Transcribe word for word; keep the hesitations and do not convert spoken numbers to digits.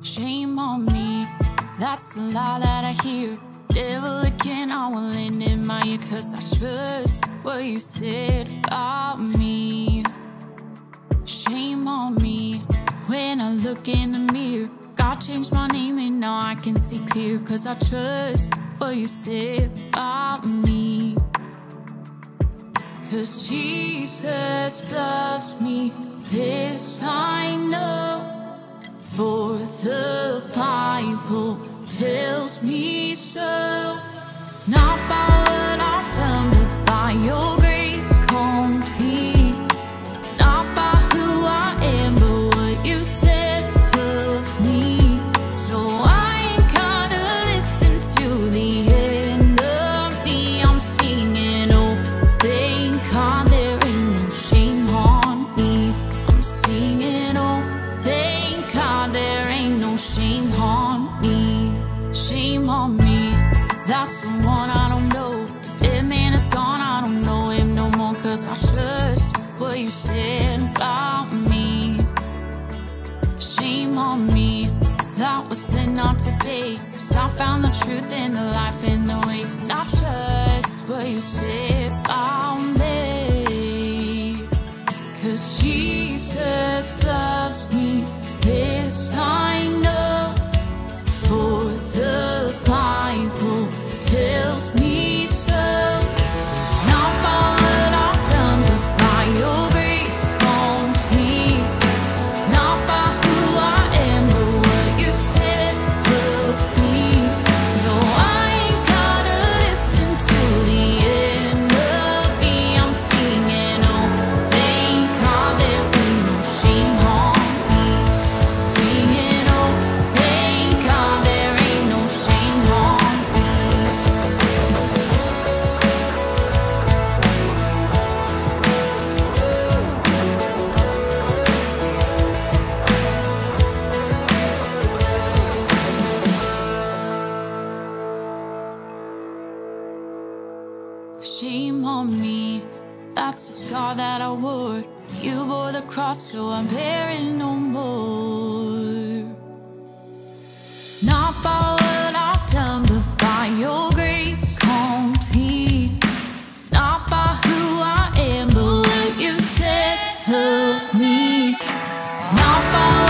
Shame on me, that's the lie that I hear. Devil again, I will end in my ear, 'cause I trust what you said about me. Shame on me, when I look in the mirror. God changed my name and now I can see clear, 'cause I trust what you said about me. 'Cause Jesus loves me, this I know, for the Bible tells me so. Not by what I've done, but by your grace complete. Not by who I am, but what you said of me. So I ain't gotta listen to the end of me. I'm singing, oh, thank God there ain't no shame on me. I'm singing, oh, thank God there ain't no shame on me. Shame on me, that's the one I don't know. That man is gone, I don't know him no more, 'cause I trust what you said about me. Shame on me, that was then, not today, 'cause I found the truth and the life in the way. I trust what you said about me, 'cause Jesus loves me, this I know, for the Bible tells me so. Not by what I've done, but by your grace complete. Not by who I am, but what you said of me. So I ain't gotta listen to the end of me. I'm singing, oh, thank God there ain't no shame on me. Singing, oh, thank God there ain't no shame on me. Shame on me, that's the scar that I wore. You bore the cross, so I'm bearing no more. Not by what I've done, but by your grace complete. Not by who I am, but what you said of me. Not by